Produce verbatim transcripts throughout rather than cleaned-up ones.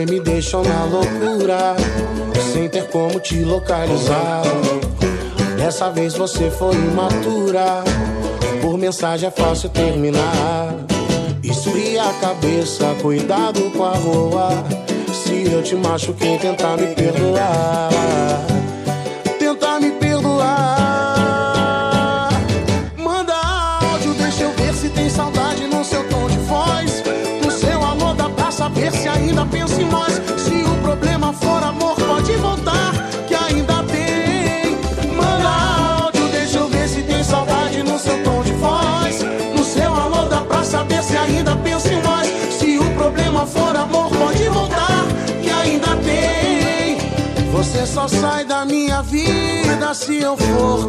Você me deixou na loucura, sem ter como te localizar. Dessa vez você foi imatura, por mensagem é fácil terminar. Esfria a cabeça, cuidado com a rua. Se eu te machuquei, tentar me perdoar. Tentar me perdoar. Manda áudio, deixa eu ver se tem saudade no seu tom de voz. No seu alô dá pra saber se ainda pensa em nós. Se o problema for amor, pode voltar, que ainda tem. Manda áudio, deixa eu ver se tem saudade no seu tom de voz. No seu alô dá pra saber se ainda pensa em nós. Se o problema for amor, pode voltar, que ainda tem. Você só sai da minha vida se eu for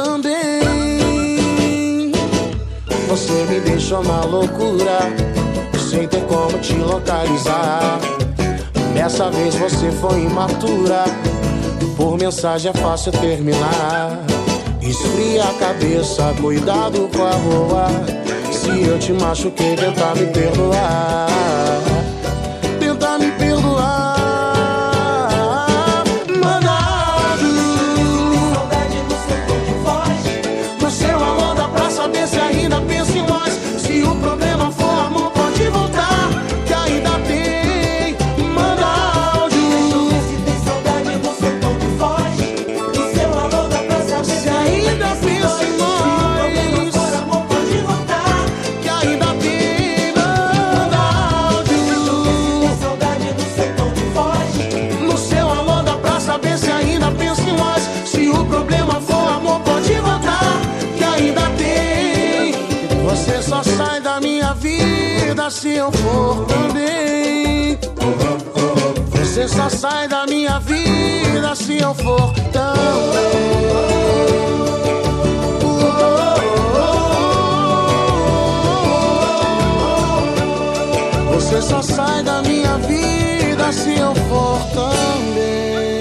também. Você me deixou na loucura, sem ter como te localizar. Dessa vez você foi imatura, por mensagem é fácil terminar. Esfria a cabeça, cuidado com a rua. Se eu te machuquei, tentar me perdoar. Tentar me perdoar. Manda áudio, saudade no seu tom de voz. No seu alô dá pra saber se ainda pensa em nós. Se o problema for amor, pode voltar, que ainda tem. Manda áudio, deixa eu ver se tem saudade no seu tom de voz. No seu alô dá pra saber se ainda pensa em nós. Você só sai da minha vida se eu for também. Você só sai da minha vida se eu for também. Você só sai da minha vida se eu for também.